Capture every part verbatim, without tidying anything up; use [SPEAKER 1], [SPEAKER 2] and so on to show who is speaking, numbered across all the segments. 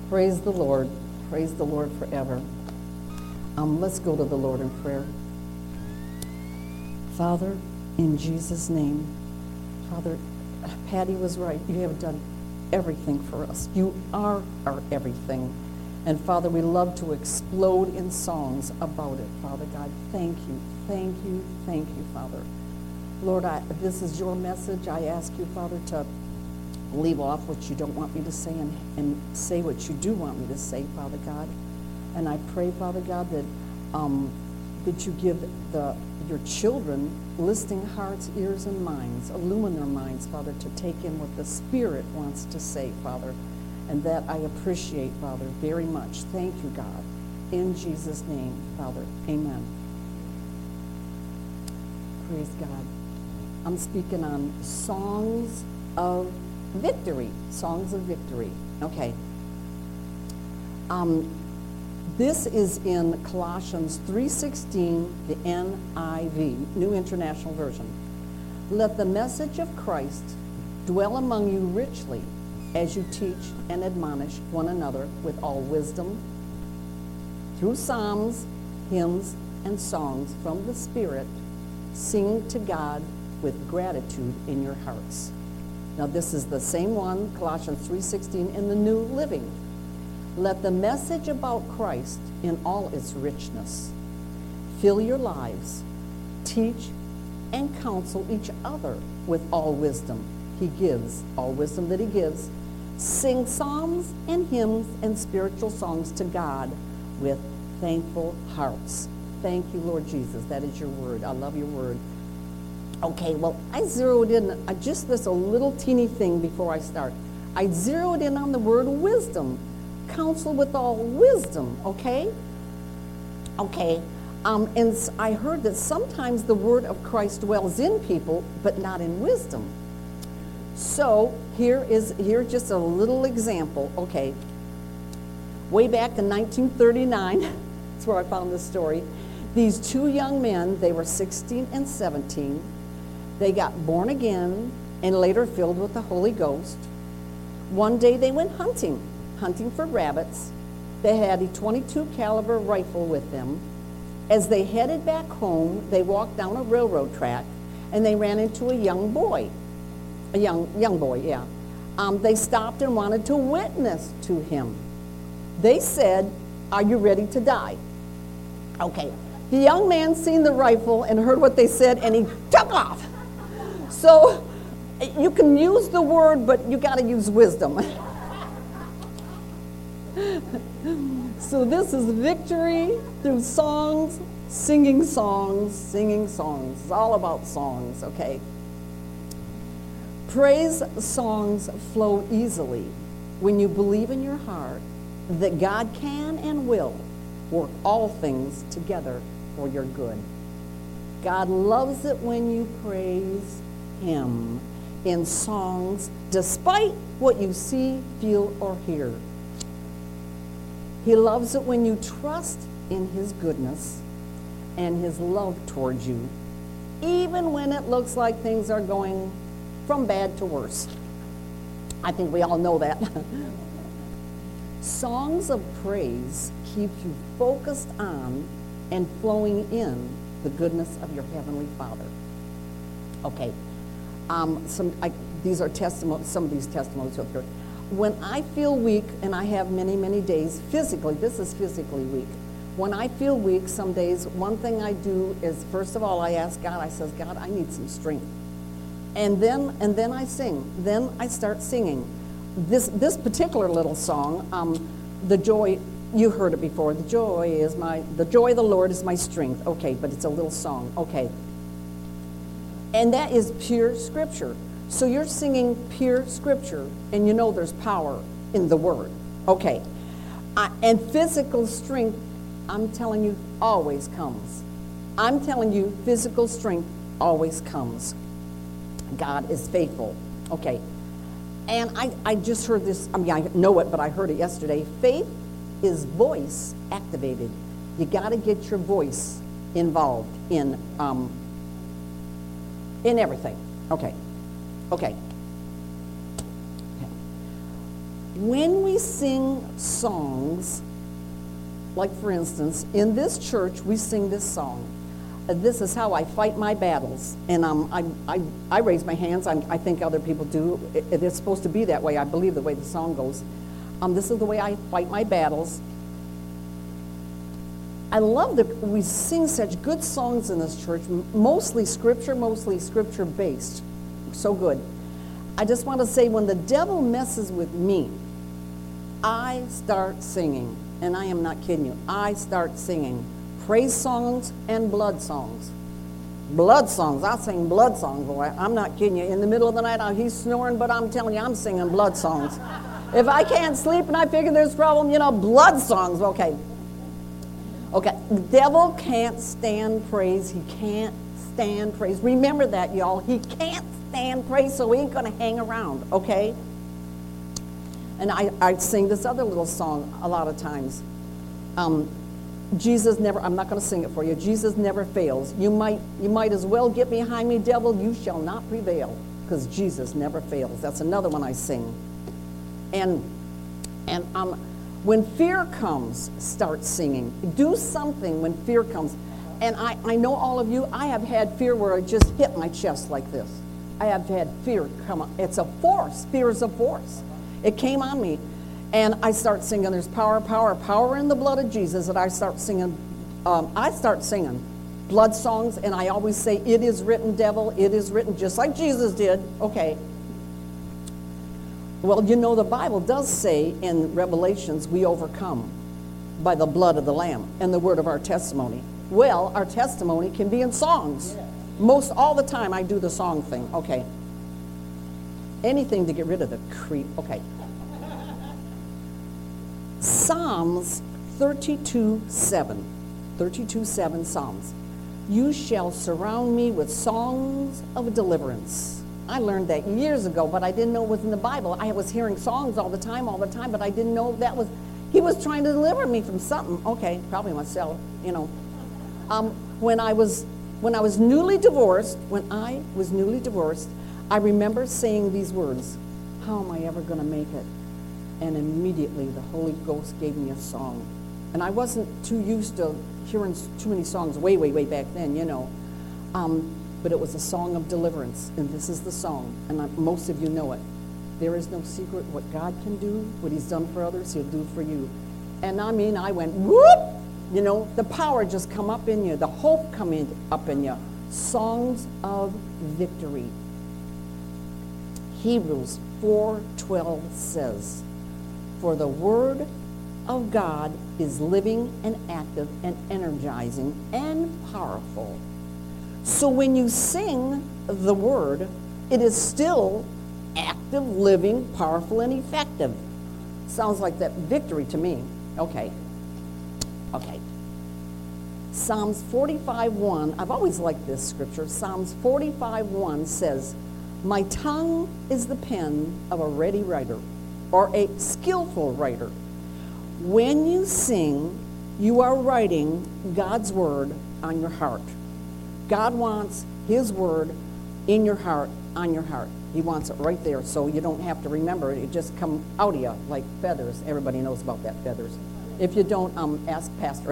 [SPEAKER 1] Praise the Lord. Praise the Lord forever. Um, let's go to the Lord in prayer. Father, in Jesus' name, Father, Patty was right. You have done everything for us. You are our everything. And Father, we love to explode in songs about it. Father God, thank you, thank you, thank you, Father. Lord, I, this is your message. I ask you, Father, to leave off what you don't want me to say and, and say what you do want me to say, Father God. And I pray, Father God, that um, that you give the your children listening hearts, ears, and minds, illumine their minds, Father, to take in what the Spirit wants to say, Father. And that I appreciate, Father, very much. Thank you, God. In Jesus' name, Father. Amen. Praise God. I'm speaking on songs of victory. Songs of victory. Okay. Um, this is in Colossians three sixteen, the N I V, New International Version. Let the message of Christ dwell among you richly as you teach and admonish one another with all wisdom, through psalms, hymns, and songs from the Spirit, sing to God with gratitude in your hearts. Now this is the same one, Colossians three sixteen, in the New Living. Let the message about Christ in all its richness fill your lives. Teach and counsel each other with all wisdom he gives, all wisdom that he gives. Sing psalms and hymns and spiritual songs to God with thankful hearts. Thank you, Lord Jesus. That is your word. I love your word. Okay, well, I zeroed in, I just this a little teeny thing before I start. I zeroed in on the word wisdom. Counsel with all wisdom, okay? Okay, um, and s- I heard that sometimes the word of Christ dwells in people, but not in wisdom. So here is here's just a little example. Okay, way back in nineteen thirty-nine, that's where I found this story. These two young men, they were sixteen and seventeen. They got born again and later filled with the Holy Ghost. One day they went hunting, hunting for rabbits. They had a twenty-two caliber rifle with them. As they headed back home, they walked down a railroad track and they ran into a young boy. A young young boy, yeah. Um, they stopped and wanted to witness to him. They said, "Are you ready to die?" Okay. The young man seen the rifle and heard what they said, and he took off. So you can use the word, but you got to use wisdom. So this is victory through songs, singing songs, singing songs. It's all about songs, okay? Praise songs flow easily when you believe in your heart that God can and will work all things together for your good. God loves it when you praise him in songs despite what you see, feel, or hear. He loves it when you trust in his goodness and his love towards you, even when it looks like things are going from bad to worse. I think we all know that. Songs of praise keep you focused on and flowing in the goodness of your Heavenly Father. Okay, um, some I, these are testimonies. Some of these testimonies are good. When I feel weak, and I have many, many days physically, this is physically weak. When I feel weak some days, one thing I do is, first of all, I ask God, I says, God, I need some strength. And then and then I sing. Then I start singing. This this particular little song, um, the joy, you heard it before, the joy is my, the joy of the Lord is my strength. Okay, but it's a little song, okay. And that is pure scripture. So you're singing pure scripture, and you know there's power in the word. Okay. Uh, and physical strength, I'm telling you, always comes. I'm telling you, physical strength always comes. God is faithful. Okay. And I, I just heard this, I mean, I know it, but I heard it yesterday. Faith is voice activated. You got to get your voice involved in, um, in everything. Okay. Okay. When we sing songs, like for instance, in this church, we sing this song. Uh, This is how I fight my battles. And um, I, I, I raise my hands. I'm, I think other people do. It, it is supposed to be that way. I believe the way the song goes. Um, this is the way I fight my battles. I love that we sing such good songs in this church, m- mostly scripture, mostly scripture based. So good. I just want to say, when the devil messes with me, I start singing. And I am not kidding you. I start singing praise songs and blood songs. Blood songs. I sing blood songs, boy. I'm not kidding you. In the middle of the night, uh, he's snoring, but I'm telling you, I'm singing blood songs. If I can't sleep and I figure there's a problem, you know, blood songs. Okay. Okay. The devil can't stand praise. He can't stand praise. Remember that, y'all. He can't stand praise, so he ain't going to hang around, okay? And I, I sing this other little song a lot of times. Um, Jesus never, I'm not going to sing it for you. Jesus never fails. You might, you might as well get behind me, devil. You shall not prevail, because Jesus never fails. That's another one I sing. And, and um, when fear comes, start singing. Do something when fear comes. And I, I know all of you, I have had fear where it just hit my chest like this. I have had fear come on. It's a force. Fear is a force. It came on me, and I start singing, there's power, power, power in the blood of Jesus, and I start singing, um, I start singing blood songs, and I always say, it is written, devil, it is written, just like Jesus did. Okay. Well, you know, the Bible does say in Revelations, we overcome by the blood of the Lamb and the word of our testimony. Well, our testimony can be in songs. Most all the time I do the song thing. Okay. Anything to get rid of the creep. Okay. Psalms thirty-two seven. thirty-two seven Psalms. You shall surround me with songs of deliverance. I learned that years ago, but I didn't know it was in the Bible. I was hearing songs all the time, all the time, but I didn't know that was, he was trying to deliver me from something. Okay, probably myself, you know. Um, when I was when I was newly divorced, when I was newly divorced, I remember saying these words, how am I ever going to make it? And immediately the Holy Ghost gave me a song. And I wasn't too used to hearing too many songs way, way, way back then, you know. Um, but it was a song of deliverance, and this is the song, and I, most of you know it. There is no secret what God can do, what he's done for others, he'll do for you. And I mean, I went, whoop! You know, the power just come up in you, the hope come in, up in you. Songs of victory. Hebrews four twelve says, for the word of God is living and active and energizing and powerful. So when you sing the word, it is still active, living, powerful, and effective. Sounds like that victory to me. Okay. Okay. Psalms forty-five one, I've always liked this scripture. Psalms forty-five one says, my tongue is the pen of a ready writer, or a skillful writer. When you sing, you are writing God's word on your heart. God wants his word in your heart, on your heart. He wants it right there, so you don't have to remember it. It just come out of you like feathers. Everybody knows about that, feathers. If you don't, um, ask Pastor.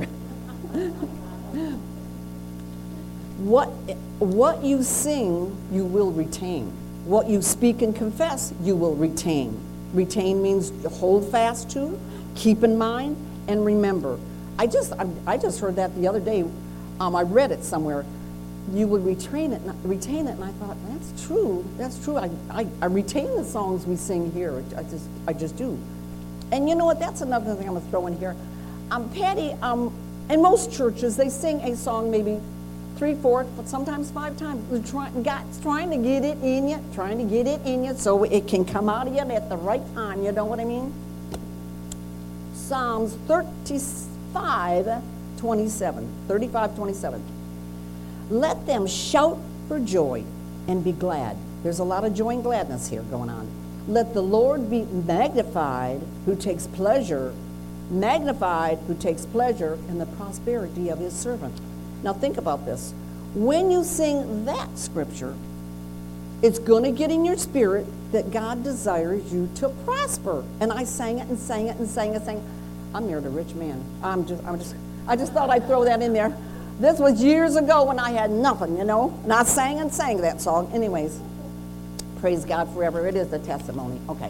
[SPEAKER 1] What, what you sing, you will retain. What you speak and confess, you will retain. Retain means hold fast to, keep in mind, and remember. I just, I, I just heard that the other day. Um, I read it somewhere. You would retain it, retain it, and I thought, that's true. That's true. I, I, I retain the songs we sing here. I just, I just do. And you know what? That's another thing I'm gonna throw in here. Um, Patty, um, in most churches, they sing a song maybe three, four, but sometimes five times. They're trying, God's trying to get it in you, trying to get it in you, so it can come out of you at the right time. You know what I mean? Psalms thirty-five twenty-seven. thirty-five twenty-seven. Let them shout for joy and be glad. There's a lot of joy and gladness here going on. Let the Lord be magnified who takes pleasure, magnified who takes pleasure in the prosperity of his servant. Now think about this. When you sing that scripture, it's going to get in your spirit. that God desires you to prosper. And I sang it and sang it and sang it and sang it. I'm married a rich man. I'm just, I'm just, I just thought I'd throw that in there. This was years ago when I had nothing, you know, and I sang and sang that song. Anyways, praise God forever. It is the testimony. Okay.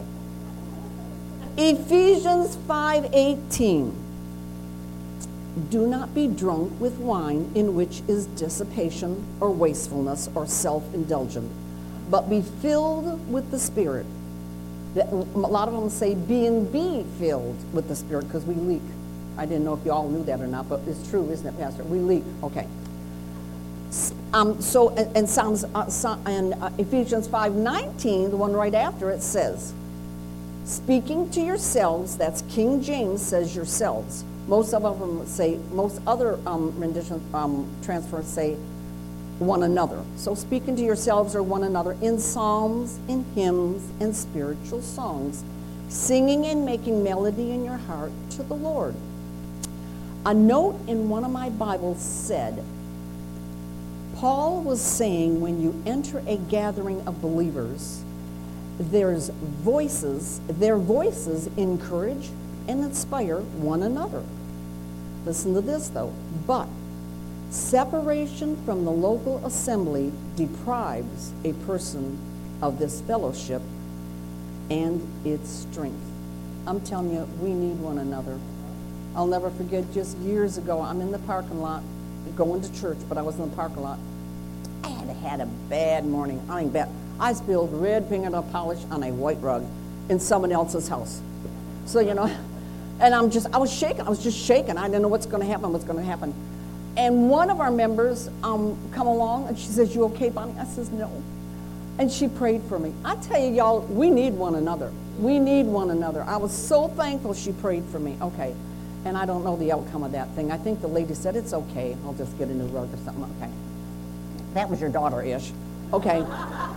[SPEAKER 1] Ephesians five eighteen. Do not be drunk with wine, in which is dissipation or wastefulness or self-indulgent, but be filled with the Spirit. That, a lot of them say being be filled with the Spirit because we leak. I didn't know if you all knew that or not, but it's true, isn't it, Pastor? We leak. Okay. Um, so, and, and Psalms, uh, so, and uh, Ephesians five nineteen, the one right after it says, speaking to yourselves, that's King James says yourselves. Most of them say, most other um, rendition um, transfers say one another. So speaking to yourselves or one another in psalms, in hymns, and spiritual songs, singing and making melody in your heart to the Lord. A note in one of my Bibles said, Paul was saying when you enter a gathering of believers, there's voices, their voices encourage and inspire one another. Listen to this though. But separation from the local assembly deprives a person of this fellowship and its strength. I'm telling you, we need one another. I'll never forget, just years ago, I'm in the parking lot going to church, but I was in the parking lot. I had had a bad morning. I mean, bad. I spilled red fingernail polish on a white rug in someone else's house. So, you know, and I'm just, I was shaking. I was just shaking. I didn't know what's going to happen, what's going to happen. And one of our members um, come along, and she says, you okay, Bonnie? I says, no. And she prayed for me. I tell you, y'all, we need one another. We need one another. I was so thankful she prayed for me. Okay. And I don't know the outcome of that thing. I think the lady said, it's okay. I'll just get a new rug or something. Okay. That was your daughter-ish. Okay.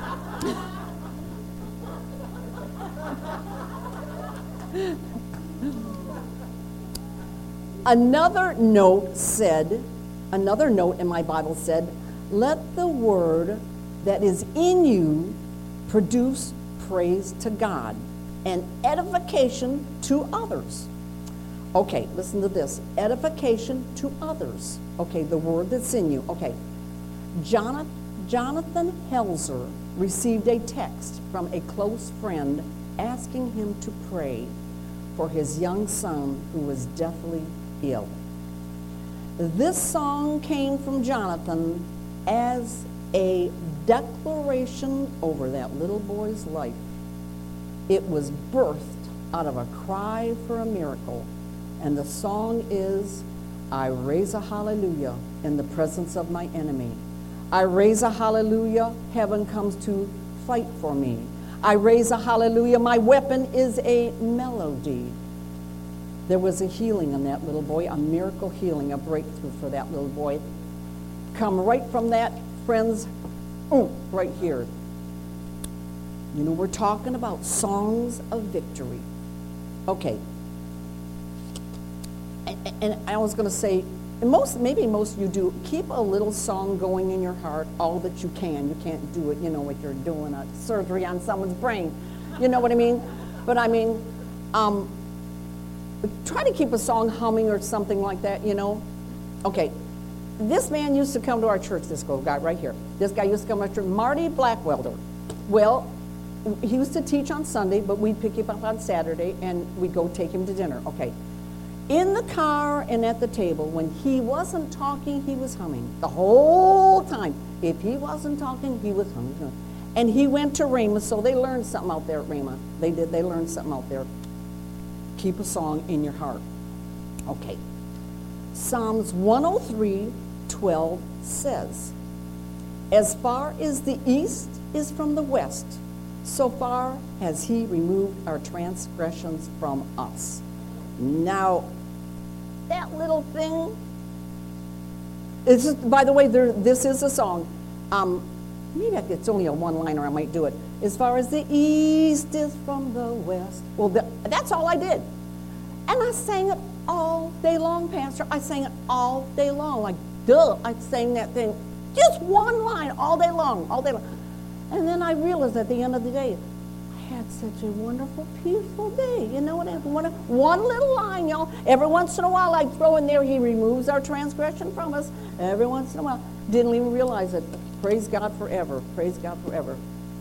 [SPEAKER 1] Another note said, another note in my Bible said, let the word that is in you produce praise to God and edification to others. Okay, listen to this. Edification to others. Okay, the word that's in you. Okay. Jonathan, Jonathan Helzer received a text from a close friend asking him to pray for his young son who was deathly ill. This song came from Jonathan as a declaration over that little boy's life. It was birthed out of a cry for a miracle. And the song is, I raise a hallelujah in the presence of my enemy. I raise a hallelujah, heaven comes to fight for me. I raise a hallelujah, my weapon is a melody. There was a healing in that little boy, a miracle healing, a breakthrough for that little boy. Come right from that, friends, oh, right here. You know, we're talking about songs of victory. Okay. And, and I was going to say, and most, maybe most of you do, keep a little song going in your heart all that you can. You can't do it, you know, what you're doing a surgery on someone's brain. You know what I mean? But I mean, um, try to keep a song humming or something like that, you know? Okay, this man used to come to our church, this guy right here. This guy used to come to our church, Marty Blackwelder. Well, he used to teach on Sunday, but we'd pick him up on Saturday and we'd go take him to dinner. Okay. In the car and at the table, when he wasn't talking, he was humming the whole time. If he wasn't talking, he was humming. And he went to Rhema, so they learned something out there at Rhema. They did, they learned something out there. Keep a song in your heart. Okay. Psalms one oh three, twelve says, as far as the east is from the west, so far has he removed our transgressions from us. Now, that little thing, it's just, by the way, there, this is a song. Um, maybe it's only a one-liner, I might do it. As far as the east is from the west. Well, the, that's all I did. And I sang it all day long, Pastor. I sang it all day long. Like, duh, I sang that thing. Just one line all day long, all day long. And then I realized at the end of the day, I had such a wonderful, peaceful day. You know what? One, one little line, y'all. Every once in a while, I throw in there, he removes our transgression from us. Every once in a while. Didn't even realize it. Praise God forever. Praise God forever.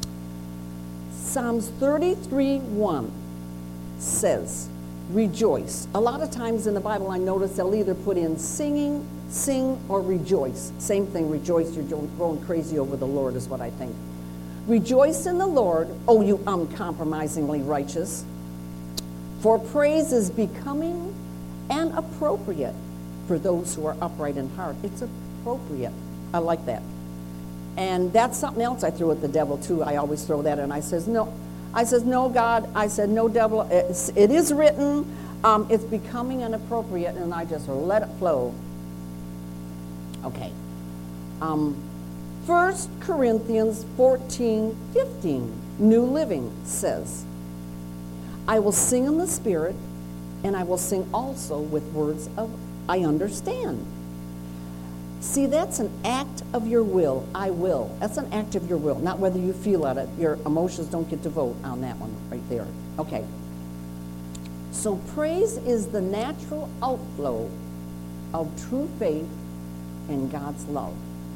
[SPEAKER 1] Psalms thirty-three one says, rejoice. A lot of times in the Bible, I notice they'll either put in singing, sing, or rejoice. Same thing, rejoice. You're going crazy over the Lord is what I think. Rejoice in the Lord, O you uncompromisingly righteous, for praise is becoming and appropriate for those who are upright in heart. It's appropriate. I like that. And that's something else I threw at the devil too. I always throw that in. I says, no. I says, no, God. I said, no, devil. It's, it is written. Um, it's becoming and appropriate, and I just let it flow. Okay. Um, First Corinthians fourteen fifteen, New Living says, I will sing in the Spirit, and I will sing also with words of I understand. See, that's an act of your will. I will. That's an act of your will, not whether you feel it. Your emotions don't get to vote on that one right there. Okay. So praise is the natural outflow of true faith in God's love.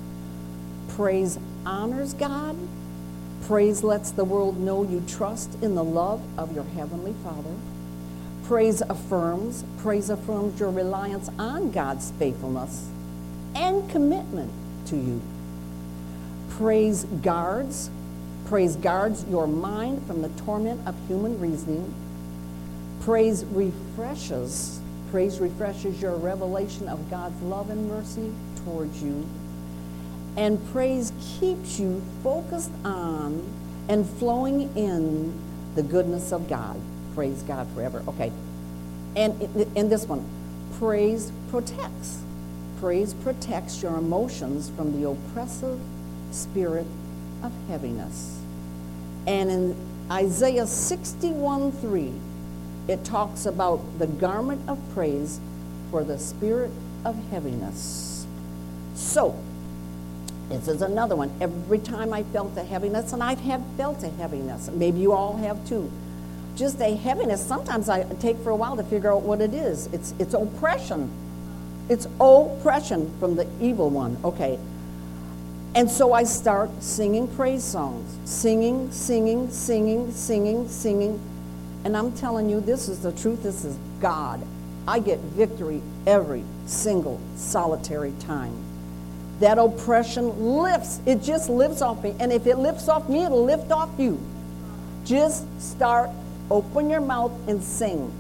[SPEAKER 1] Praise honors God. Praise lets the world know you trust in the love of your Heavenly Father. Praise affirms. Praise affirms your reliance on God's faithfulness and commitment to you. Praise guards. Praise guards your mind from the torment of human reasoning. Praise refreshes. Praise refreshes your revelation of God's love and mercy towards you. And praise keeps you focused on and flowing in the goodness of God. Praise God forever. Okay. And in this one, praise protects. Praise protects your emotions from the oppressive spirit of heaviness. And in Isaiah sixty-one three, it talks about the garment of praise for the spirit of heaviness. So, this is another one. Every time I felt a heaviness, and I've had felt a heaviness, maybe you all have too, just a heaviness, sometimes I take for a while to figure out what it is. It's, it's oppression. It's oppression from the evil one. Okay. And so I start singing praise songs. Singing, singing, singing, singing, singing. And I'm telling you, this is the truth. This is God. I get victory every single solitary time. That oppression lifts. It just lifts off me. And if it lifts off me, it'll lift off you. Just start, open your mouth and sing.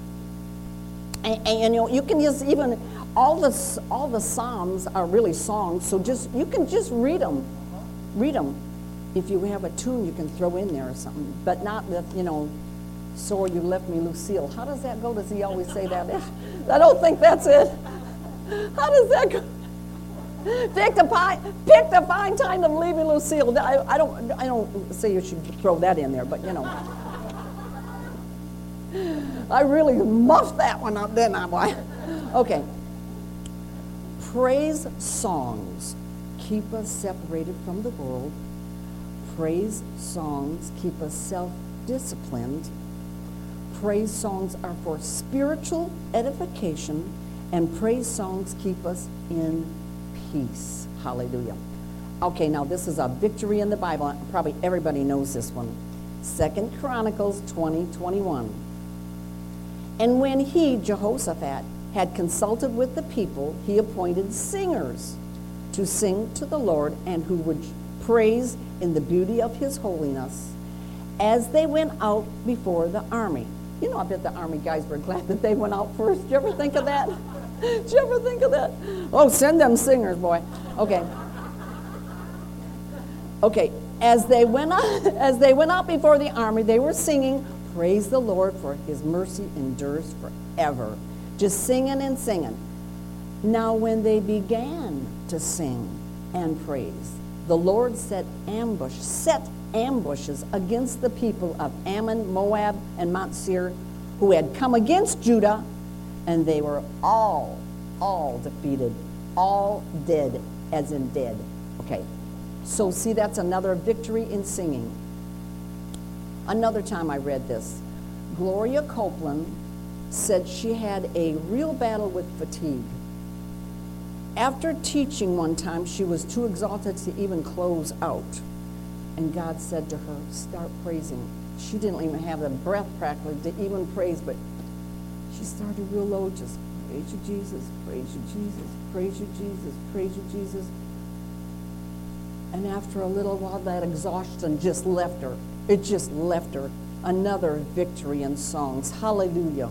[SPEAKER 1] And, and, and you know, you can just even, all the, all the Psalms are really songs, so just, you can just read them. Read them. If you have a tune you can throw in there or something. But not with, you know, so you left me, Lucille. How does that go? Does he always say that? I don't think that's it. How does that go? Pick the fine, pick the fine time of leaving Lucille. I, I don't, I don't say you should throw that in there, but you know, I really muffed that one up, didn't I? Okay. Praise songs keep us separated from the world. Praise songs keep us self-disciplined. Praise songs are for spiritual edification, and praise songs keep us in peace. Hallelujah. Okay, now this is a victory in the Bible. Probably everybody knows this one. Second Chronicles twenty twenty-one. And when he, Jehoshaphat, had consulted with the people, he appointed singers to sing to the Lord and who would praise in the beauty of his holiness as they went out before the army. You know, I bet the army guys were glad that they went out first. Did you ever think of that? Did you ever think of that? Oh, send them singers, boy. Okay. Okay. As they went out, as they went out before the army, they were singing, "Praise the Lord, for his mercy endures forever." Just singing and singing. Now, when they began to sing and praise, the Lord set ambush, set ambushes against the people of Ammon, Moab, and Mount Seir, who had come against Judah, and they were all, all defeated, all dead, as in dead. Okay, so see, that's another victory in singing. Another time I read this, Gloria Copeland said she had a real battle with fatigue. After teaching one time, she was too exhausted to even close out. And God said to her, start praising. She didn't even have the breath practically to even praise, but she started real low, just praise you, Jesus, praise you, Jesus, praise you, Jesus, praise you, Jesus. And after a little while, that exhaustion just left her. It just left her. Another victory in songs. Hallelujah.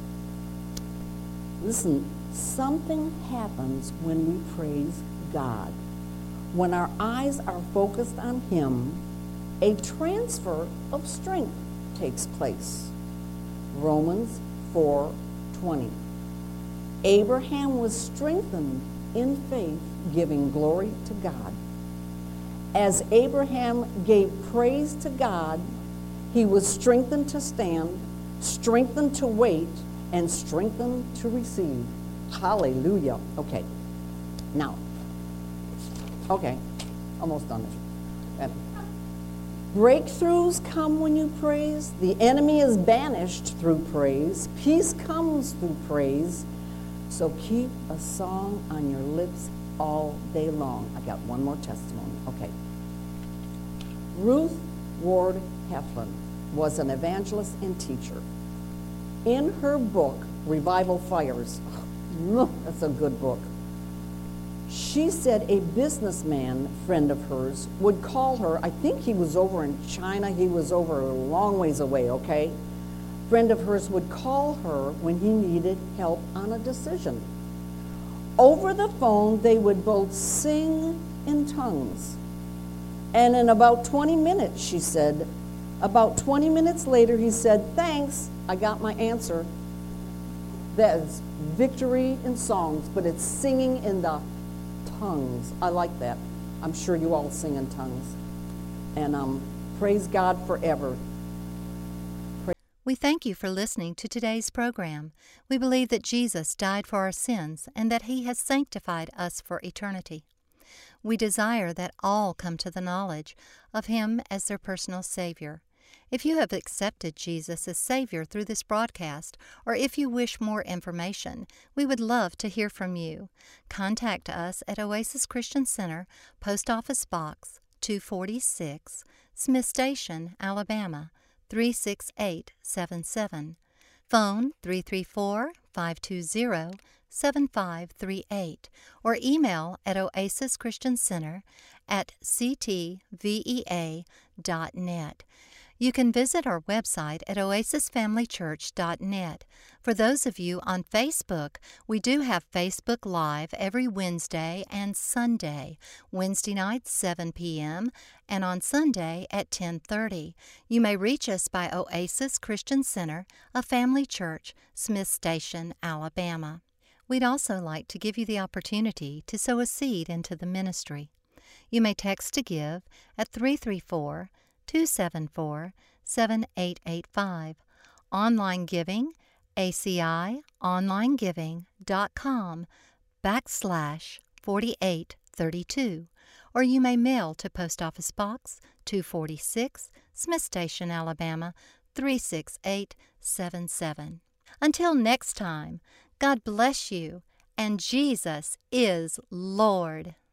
[SPEAKER 1] Listen, something happens when we praise God. When our eyes are focused on Him, a transfer of strength takes place. Romans four twenty. Abraham was strengthened in faith, giving glory to God. As Abraham gave praise to God, he was strengthened to stand, strengthened to wait, and strengthened to receive. Hallelujah. Okay. Now, okay, almost done this. Breakthroughs come when you praise. The enemy is banished through praise. Peace comes through praise. So keep a song on your lips all day long. I got one more testimony. Okay. Ruth Ward Heflin was an evangelist and teacher. In her book, Revival Fires, oh, that's a good book, she said a businessman friend of hers would call her. I think he was over in China. He was over a long ways away, okay? Friend of hers would call her when he needed help on a decision. Over the phone, they would both sing in tongues. And in about twenty minutes, she said, about twenty minutes later, he said, thanks, I got my answer. That is victory in songs, but it's singing in the tongues. I like that. I'm sure you all sing in tongues. And um, praise God forever.
[SPEAKER 2] We thank you for listening to today's program. We believe that Jesus died for our sins and that He has sanctified us for eternity. We desire that all come to the knowledge of Him as their personal Savior. If you have accepted Jesus as Savior through this broadcast, or if you wish more information, we would love to hear from you. Contact us at Oasis Christian Center, Post Office Box two forty-six, Smith Station, Alabama, three six eight seven seven. Phone three three four, five two zero, seven five three eight, or email at oasis christian center at c t v e a dot net. You can visit our website at oasis family church dot net. For those of you on Facebook, we do have Facebook Live every Wednesday and Sunday, Wednesday nights seven p.m. and on Sunday at ten thirty. You may reach us by Oasis Christian Center, a family church, Smith Station, Alabama. We'd also like to give you the opportunity to sow a seed into the ministry. You may text to give at three three four, two seven four, seven eight eight five. Online giving, A C I online giving dot com backslash forty-eight thirty-two. Or you may mail to Post Office Box two forty-six, Smith Station, Alabama, three six eight seven seven. Until next time, God bless you, and Jesus is Lord.